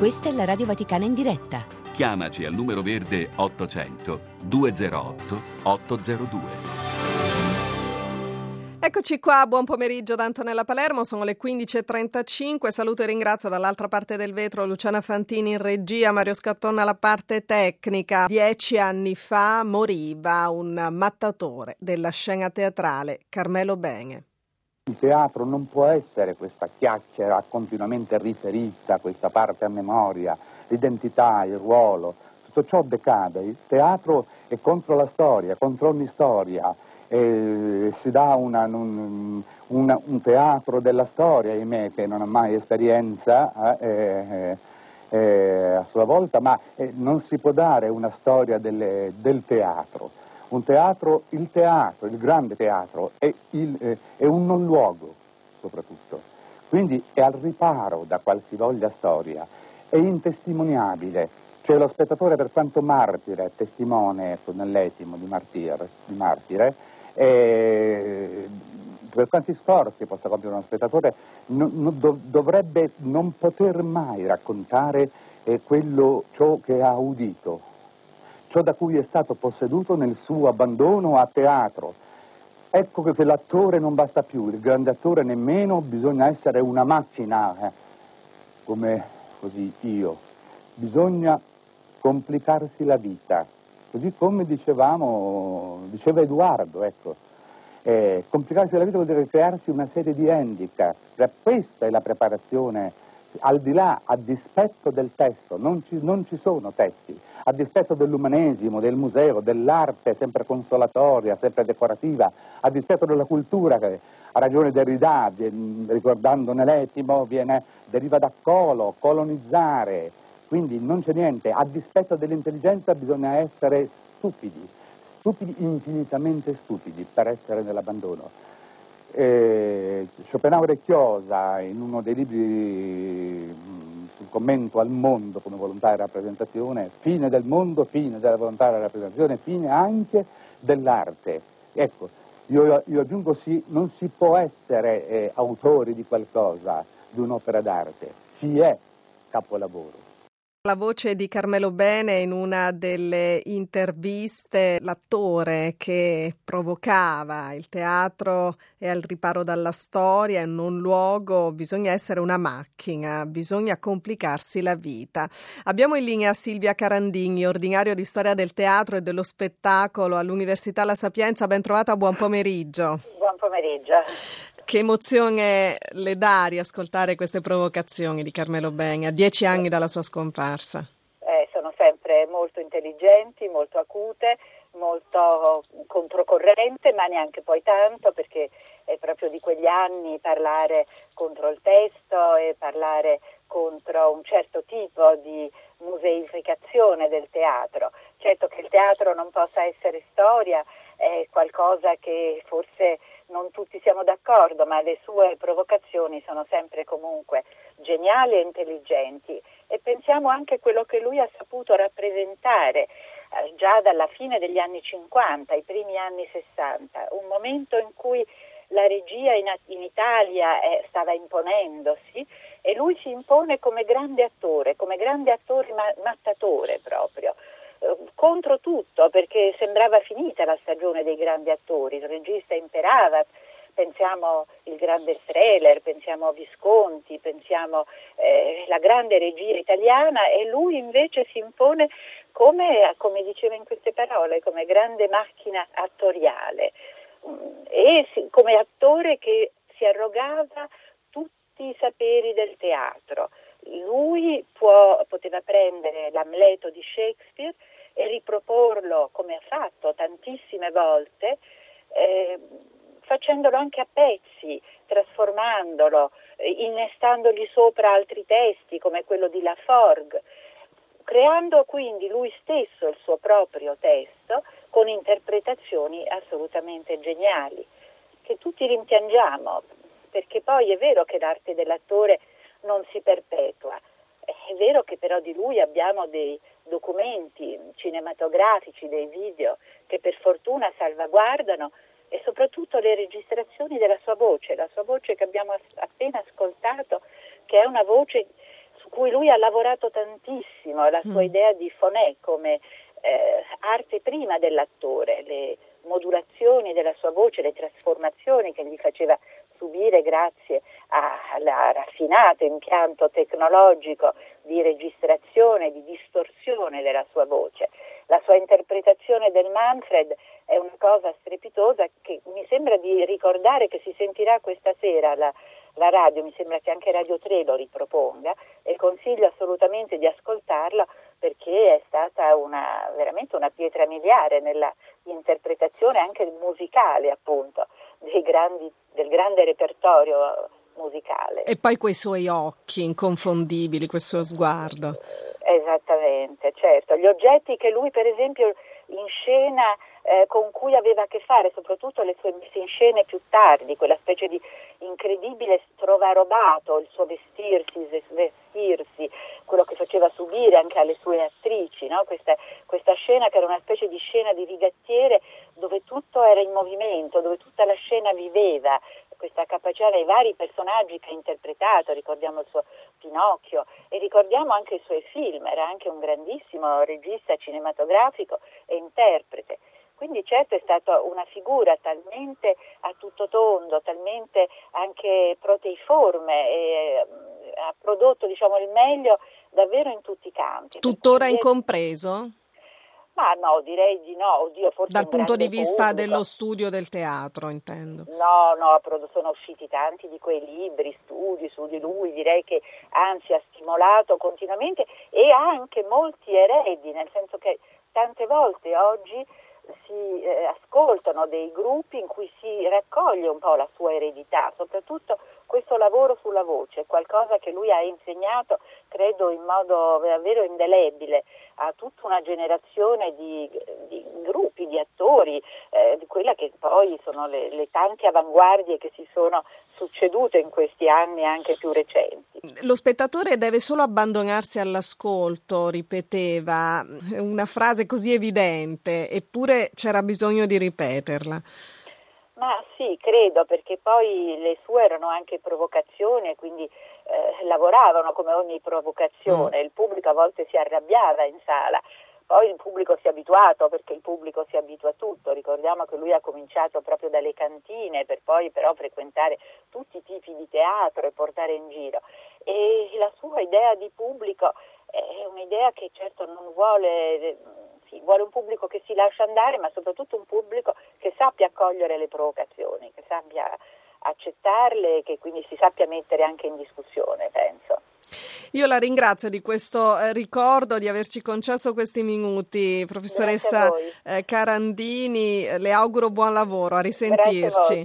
Questa è la Radio Vaticana in diretta. Chiamaci al numero verde 800 208 802. Eccoci qua, buon pomeriggio da Antonella Palermo, sono le 15.35, saluto e ringrazio dall'altra parte del vetro Luciana Fantini in regia, Mario Scattonna alla parte tecnica. 10 anni fa moriva un mattatore della scena teatrale, Carmelo Bene. Il teatro non può essere questa chiacchiera continuamente riferita, questa parte a memoria, l'identità, il ruolo, tutto ciò decade. Il teatro è contro la storia, contro ogni storia. Si dà un teatro della storia, ahimè, che non ha mai esperienza a sua volta, ma non si può dare una storia del teatro. Un teatro, il grande teatro, è un non luogo, soprattutto. Quindi è al riparo da qualsivoglia storia, è intestimoniabile. Cioè lo spettatore, per quanto martire, testimone nell'etimo di martire, per quanti sforzi possa compiere uno spettatore, dovrebbe non poter mai raccontare ciò che ha udito, ciò da cui è stato posseduto nel suo abbandono a teatro. Ecco che l'attore non basta più, il grande attore nemmeno, bisogna essere una macchina, come così io. Bisogna complicarsi la vita, così come diceva Edoardo, ecco. Complicarsi la vita vuol dire crearsi una serie di handicap. Questa è la preparazione, al di là, a dispetto del testo, non ci sono testi, a dispetto dell'umanesimo, del museo, dell'arte sempre consolatoria, sempre decorativa, a dispetto della cultura che ha ragione Derrida, ricordandone l'etimo, deriva da colonizzare, quindi non c'è niente, a dispetto dell'intelligenza bisogna essere stupidi, infinitamente stupidi per essere nell'abbandono. Schopenhauer e Chiosa, in uno dei libri sul commento al mondo come volontaria rappresentazione, fine del mondo, fine della volontaria rappresentazione, fine anche dell'arte. Ecco, io aggiungo non si può essere autori di qualcosa, di un'opera d'arte, si è capolavoro. La voce di Carmelo Bene in una delle interviste, l'attore che provocava il teatro è al riparo dalla storia, è non luogo, bisogna essere una macchina, bisogna complicarsi la vita. Abbiamo in linea Silvia Carandini, ordinario di storia del teatro e dello spettacolo all'Università La Sapienza, ben trovata, buon pomeriggio. Buon pomeriggio. Che emozione le dà riascoltare queste provocazioni di Carmelo Bene a 10 anni dalla sua scomparsa? Sono sempre molto intelligenti, molto acute, molto controcorrente, ma neanche poi tanto, perché è proprio di quegli anni parlare contro il testo e parlare contro un certo tipo di museificazione del teatro. Certo che il teatro non possa essere storia è qualcosa che forse non tutti siamo d'accordo, ma le sue provocazioni sono sempre comunque geniali e intelligenti, e pensiamo anche a quello che lui ha saputo rappresentare già dalla fine degli anni 50, i primi anni 60, un momento in cui la regia in Italia stava imponendosi, e lui si impone come grande attore mattatore proprio. Contro tutto, perché sembrava finita la stagione dei grandi attori, il regista imperava, pensiamo il grande Strehler, pensiamo Visconti, pensiamo la grande regia italiana, e lui invece si impone come diceva in queste parole, come grande macchina attoriale, e come attore che si arrogava tutti i saperi del teatro. Lui poteva prendere l'Amleto di Shakespeare e riproporlo, come ha fatto tantissime volte, facendolo anche a pezzi, trasformandolo, innestandogli sopra altri testi come quello di Laforgue, creando quindi lui stesso il suo proprio testo con interpretazioni assolutamente geniali, che tutti rimpiangiamo, perché poi è vero che l'arte dell'attore non si perpetua, è vero che però di lui abbiamo dei documenti cinematografici, dei video che per fortuna salvaguardano, e soprattutto le registrazioni della sua voce, la sua voce che abbiamo appena ascoltato, che è una voce su cui lui ha lavorato tantissimo, la sua idea di Fonet come arte prima dell'attore, le modulazioni della sua voce, le trasformazioni che gli faceva subire grazie al raffinato impianto tecnologico di registrazione, di distorsione della sua voce. La sua interpretazione del Manfred è una cosa strepitosa che mi sembra di ricordare che si sentirà questa sera la radio, mi sembra che anche Radio 3 lo riproponga, e consiglio assolutamente di ascoltarlo perché è stata veramente una pietra miliare nella interpretazione anche musicale, appunto, del grande repertorio musicale. E poi quei suoi occhi inconfondibili, quel suo sguardo. Esattamente, certo. Gli oggetti che lui, per esempio, in scena con cui aveva a che fare, soprattutto le sue messe in scene più tardi, quella specie di incredibile strovarobato, il suo svestirsi, quello che faceva subire anche alle sue attrici, no? Questa scena che era una specie di scena di rigattiere dove tutto era in movimento, dove tutta la scena viveva, questa capacità dei vari personaggi che ha interpretato, ricordiamo il suo Pinocchio e ricordiamo anche i suoi film, era anche un grandissimo regista cinematografico e interprete. Quindi certo è stata una figura talmente a tutto tondo, talmente anche proteiforme e ha prodotto, diciamo, il meglio davvero in tutti i campi. Tuttora incompreso? Ma no, direi di no. Oddio, forse dal punto di vista pubblico. dello studio del teatro, intendo. No, sono usciti tanti di quei libri, studi su di lui, direi che anzi ha stimolato continuamente e ha anche molti eredi, nel senso che tante volte oggi si ascoltano dei gruppi in cui si raccoglie un po' la sua eredità, soprattutto questo lavoro sulla voce, qualcosa che lui ha insegnato, credo, in modo davvero indelebile a tutta una generazione di gruppi, di attori, di quella che poi sono le tante avanguardie che si sono succedute in questi anni anche più recenti. Lo spettatore deve solo abbandonarsi all'ascolto, ripeteva, una frase così evidente, eppure c'era bisogno di ripeterla. Ma sì, credo, perché poi le sue erano anche provocazioni e quindi lavoravano come ogni provocazione, il pubblico a volte si arrabbiava in sala, poi il pubblico si è abituato, perché il pubblico si abitua a tutto. Ricordiamo che lui ha cominciato proprio dalle cantine per poi però frequentare tutti i tipi di teatro e portare in giro, e la sua idea di pubblico è un'idea che certo non vuole un pubblico che si lascia andare, ma soprattutto un pubblico che sappia accogliere le provocazioni, che sappia accettarle e che quindi si sappia mettere anche in discussione, penso. Io la ringrazio di questo ricordo, di averci concesso questi minuti, professoressa Carandini, le auguro buon lavoro, a risentirci.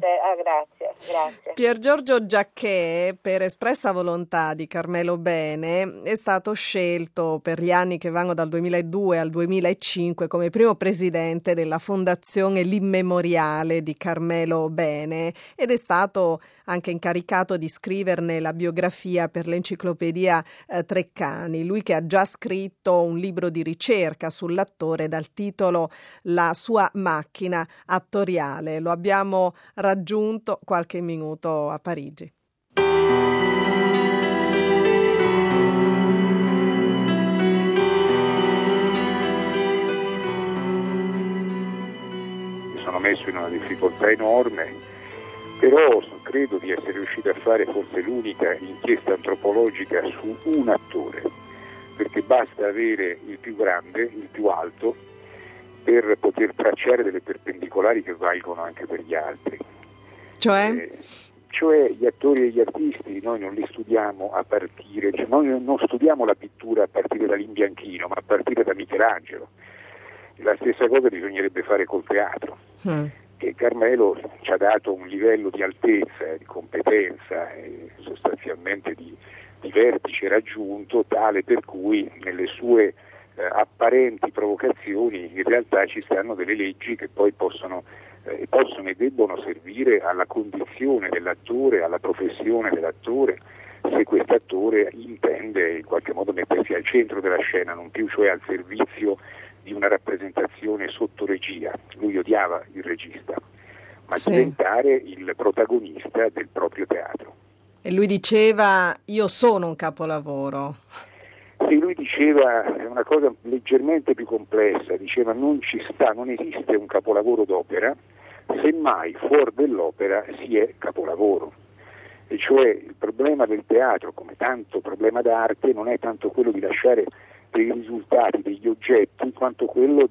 Grazie. Pier Giorgio Giacché, per espressa volontà di Carmelo Bene, è stato scelto per gli anni che vanno dal 2002 al 2005 come primo presidente della Fondazione L'Immemoriale di Carmelo Bene ed è stato anche incaricato di scriverne la biografia per l'enciclopedia Treccani, lui che ha già scritto un libro di ricerca sull'attore dal titolo La sua macchina attoriale. Lo abbiamo raggiunto qualche minuto a Parigi. Mi sono messo in una difficoltà enorme, però credo di essere riuscito a fare forse l'unica inchiesta antropologica su un attore, perché basta avere il più grande, il più alto, per poter tracciare delle perpendicolari che valgono anche per gli altri. Cioè gli attori e gli artisti noi non li studiamo a partire, cioè noi non studiamo la pittura a partire da Limbianchino, ma a partire da Michelangelo. La stessa cosa bisognerebbe fare col teatro. Che Carmelo ci ha dato un livello di altezza, di competenza e sostanzialmente di vertice raggiunto, tale per cui nelle sue apparenti provocazioni in realtà ci stanno delle leggi che poi possono e debbono servire alla condizione dell'attore, alla professione dell'attore, se quest'attore intende in qualche modo mettersi al centro della scena, non più cioè al servizio di una rappresentazione sotto regia. Lui odiava il regista, ma diventare il protagonista del proprio teatro. E lui diceva: io sono un capolavoro. Sì, lui diceva una cosa leggermente più complessa, diceva non esiste un capolavoro d'opera, semmai fuori dell'opera si è capolavoro. E cioè il problema del teatro, come tanto problema d'arte, non è tanto quello di lasciare dei risultati, degli oggetti, quanto quello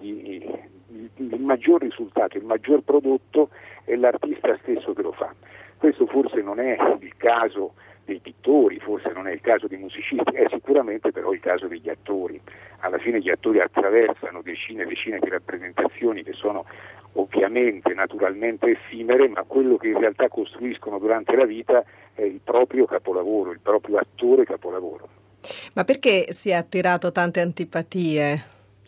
il maggior risultato, il maggior prodotto è l'artista stesso che lo fa. Questo forse non è il caso dei pittori, forse non è il caso dei musicisti, è sicuramente però il caso degli attori. Alla fine gli attori attraversano decine e decine di rappresentazioni che sono ovviamente, naturalmente effimere, ma quello che in realtà costruiscono durante la vita è il proprio capolavoro, il proprio attore capolavoro. Ma perché si è attirato tante antipatie?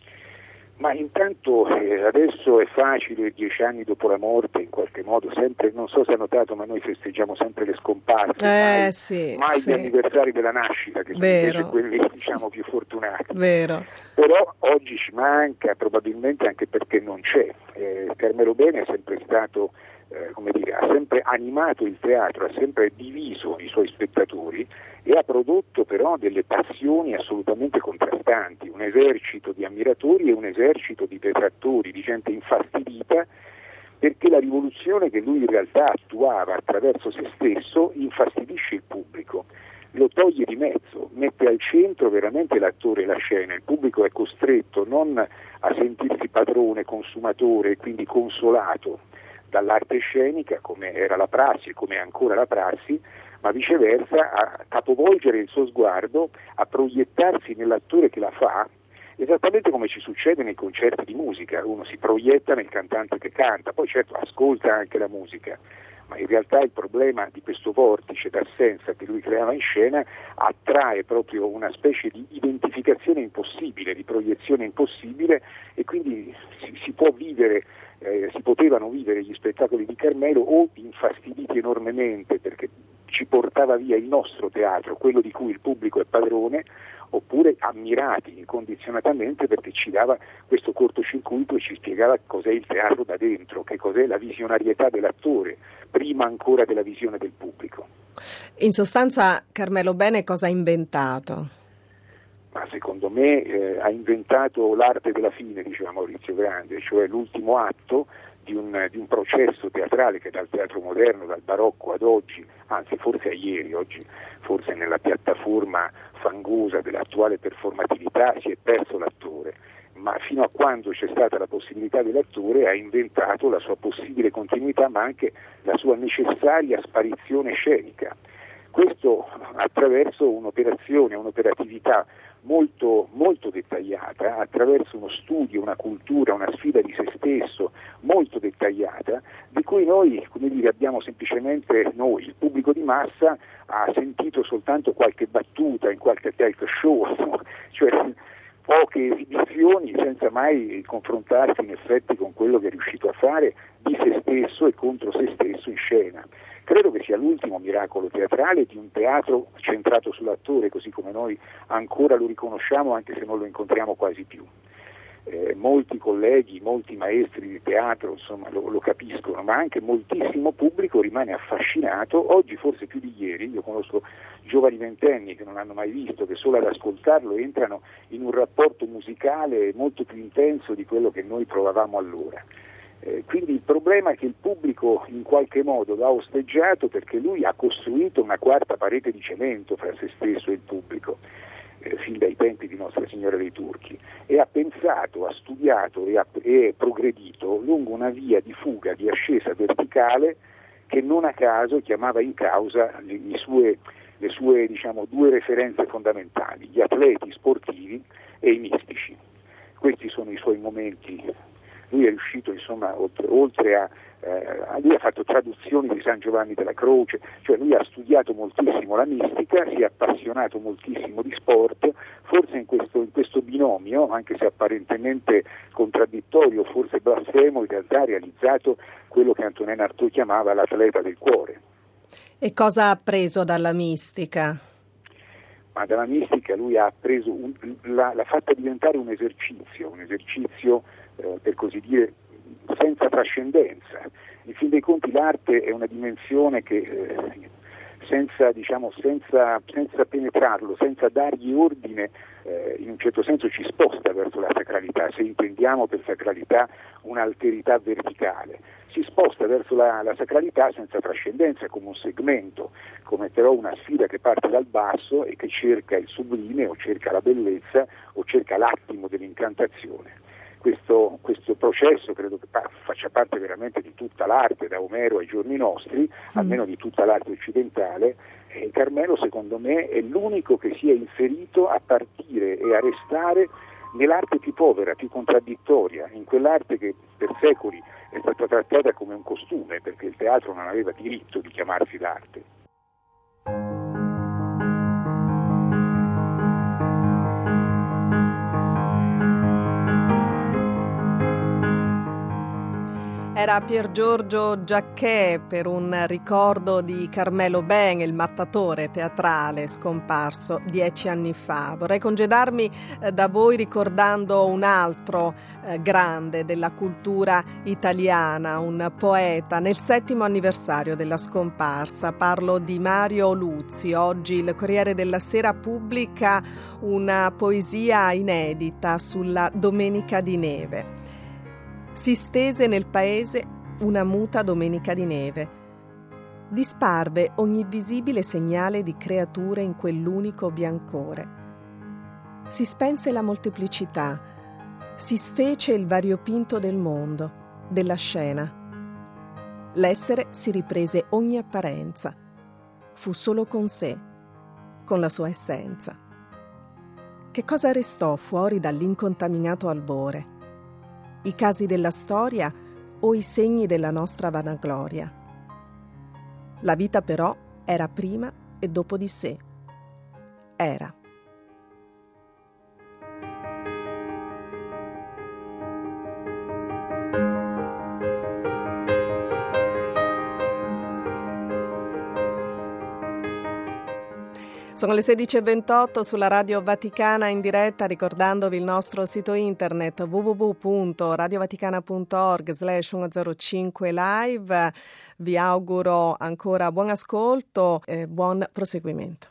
Ma intanto adesso è facile, 10 anni dopo la morte, in qualche modo, sempre, non so se ha notato, ma noi festeggiamo sempre le scomparse, mai sì. gli anniversari della nascita, che sono invece quelli diciamo più fortunati. Vero. Però oggi ci manca, probabilmente anche perché non c'è. Carmelo Bene è sempre stato, ha sempre animato il teatro, ha sempre diviso i suoi spettatori e ha prodotto però delle passioni assolutamente contrastanti, un esercito di ammiratori e un esercito di detrattori, di gente infastidita, perché la rivoluzione che lui in realtà attuava attraverso se stesso infastidisce il pubblico, lo toglie di mezzo, mette al centro veramente l'attore e la scena. Il pubblico è costretto non a sentirsi padrone, consumatore e quindi consolato dall'arte scenica, come era la prassi e come è ancora la prassi, ma viceversa a capovolgere il suo sguardo, a proiettarsi nell'attore che la fa, esattamente come ci succede nei concerti di musica. Uno si proietta nel cantante che canta, poi certo ascolta anche la musica, ma in realtà il problema di questo vortice d'assenza che lui creava in scena attrae proprio una specie di identificazione impossibile, di proiezione impossibile, e quindi si potevano vivere gli spettacoli di Carmelo o infastiditi enormemente perché ci portava via il nostro teatro, quello di cui il pubblico è padrone, oppure ammirati incondizionatamente perché ci dava questo cortocircuito e ci spiegava cos'è il teatro da dentro, che cos'è la visionarietà dell'attore, prima ancora della visione del pubblico. In sostanza Carmelo Bene cosa ha inventato? Ma secondo me ha inventato l'arte della fine, diceva Maurizio Grande, cioè l'ultimo atto di un processo teatrale che dal teatro moderno, dal barocco ad oggi, anzi forse a ieri, oggi forse nella piattaforma fangosa dell'attuale performatività si è perso l'attore, ma fino a quando c'è stata la possibilità dell'attore ha inventato la sua possibile continuità, ma anche la sua necessaria sparizione scenica. Questo attraverso un'operatività molto, molto dettagliata, attraverso uno studio, una cultura, una sfida di se stesso molto dettagliata, di cui noi, abbiamo semplicemente noi, il pubblico di massa, ha sentito soltanto qualche battuta in qualche talk show, cioè poche esibizioni senza mai confrontarsi in effetti con quello che è riuscito a fare di se stesso e contro se stesso in scena. Credo che sia l'ultimo miracolo teatrale di un teatro centrato sull'attore, così come noi ancora lo riconosciamo anche se non lo incontriamo quasi più. Molti colleghi, molti maestri di teatro lo capiscono, ma anche moltissimo pubblico rimane affascinato, oggi forse più di ieri. Io conosco giovani ventenni che non hanno mai visto, che solo ad ascoltarlo entrano in un rapporto musicale molto più intenso di quello che noi provavamo allora. Quindi il problema è che il pubblico in qualche modo l'ha osteggiato perché lui ha costruito una quarta parete di cemento fra se stesso e il pubblico, fin dai tempi di Nostra Signora dei Turchi, e ha pensato, ha studiato e progredito lungo una via di fuga, di ascesa verticale che non a caso chiamava in causa le sue due referenze fondamentali, gli atleti sportivi e i mistici. Questi sono i suoi momenti. Lui è riuscito, oltre a lui ha fatto traduzioni di San Giovanni della Croce, cioè lui ha studiato moltissimo la mistica, si è appassionato moltissimo di sport, forse in questo binomio, anche se apparentemente contraddittorio, forse blasfemo, in realtà ha realizzato quello che Antonin Artaud chiamava l'atleta del cuore. E cosa ha appreso dalla mistica? Ma dalla mistica lui ha appreso, l'ha fatta diventare un esercizio per così dire senza trascendenza. In fin dei conti l'arte è una dimensione che senza penetrarlo, senza dargli ordine, in un certo senso ci sposta verso la sacralità, se intendiamo per sacralità un'alterità verticale. Si sposta verso la sacralità senza trascendenza, come un segmento, come però una sfida che parte dal basso e che cerca il sublime o cerca la bellezza o cerca l'attimo dell'incantazione. Questo processo credo che faccia parte veramente di tutta l'arte, da Omero ai giorni nostri, almeno di tutta l'arte occidentale, e Carmelo secondo me è l'unico che si è inserito a partire e a restare nell'arte più povera, più contraddittoria, in quell'arte che per secoli è stata trattata come un costume, perché il teatro non aveva diritto di chiamarsi d'arte. Era Pier Giorgio Giacchè per un ricordo di Carmelo Bene, il mattatore teatrale scomparso 10 anni fa. Vorrei congedarmi da voi ricordando un altro grande della cultura italiana, un poeta, nel 7° anniversario della scomparsa. Parlo di Mario Luzzi. Oggi il Corriere della Sera pubblica una poesia inedita sulla Domenica di Neve. Si stese nel paese una muta domenica di neve. Disparve ogni visibile segnale di creature in quell'unico biancore. Si spense la molteplicità, si sfece il variopinto del mondo, della scena. L'essere si riprese ogni apparenza. Fu solo con sé, con la sua essenza. Che cosa restò fuori dall'incontaminato albore? I casi della storia o i segni della nostra vanagloria? La vita però era prima e dopo di sé. Era. Sono le 16:28 sulla Radio Vaticana in diretta, ricordandovi il nostro sito internet www.radiovaticana.org/105 live. Vi auguro ancora buon ascolto e buon proseguimento.